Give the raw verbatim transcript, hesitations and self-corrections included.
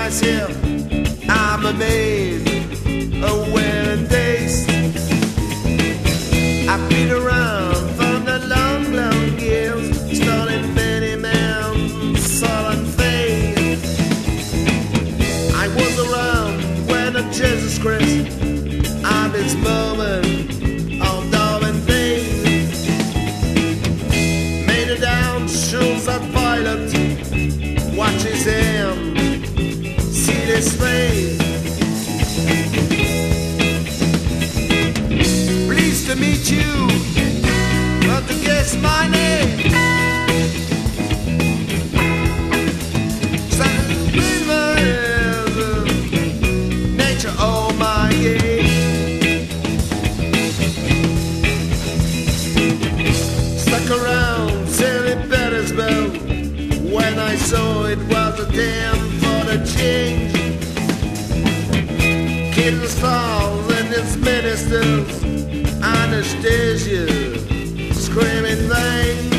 myself I'm a man, a wearing days. I've been around from the long, long years, starting many mountains, sullen fame. I was around when the Jesus Christ at this moment of Darwin Bay made it down, shows that pilot watches him, see this face. Pleased to meet you, but to guess my name. Nature, oh my game. Stuck around Saint Petersburg when I saw it was a damn for the change. Kill the stars and its ministers, Anastasia, screaming vain.